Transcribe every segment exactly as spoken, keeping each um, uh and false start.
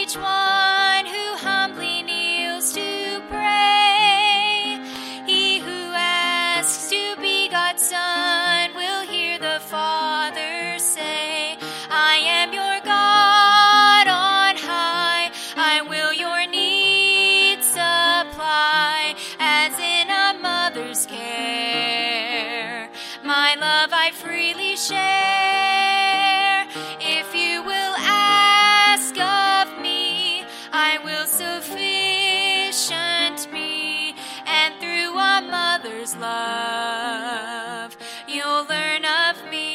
each one who humbly kneels to pray. He who asks to be God's son will hear the Father say, I am your God on high. I will your needs supply, as in a mother's care. My love I freely share. If you will ask of me, I will sufficient be. And through a mother's love, you'll learn of me.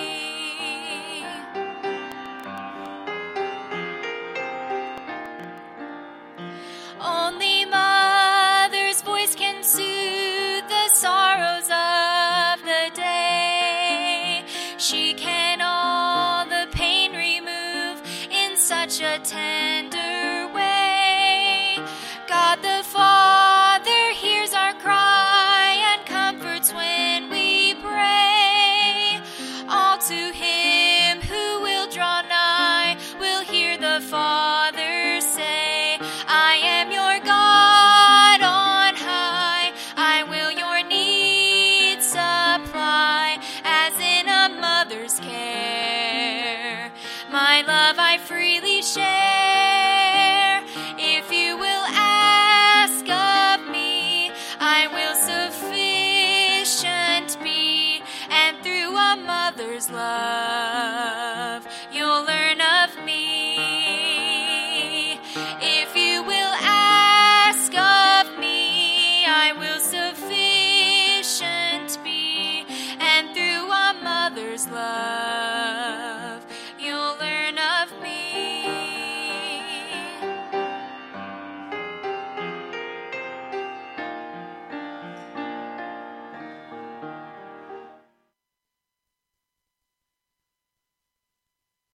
Only mother's voice can soothe the sorrows of the day. She can all the pain remove in such a tender way. God the Father hears our cry and comforts when we pray. All to him who will draw nigh will hear the Father say, I am your God on high. I will your needs supply, as in a mother's care. My love I freely share. If you will ask of me, I will sufficient be. And through a mother's love, you'll learn of me. If you will ask of me, I will sufficient be. And through a mother's love,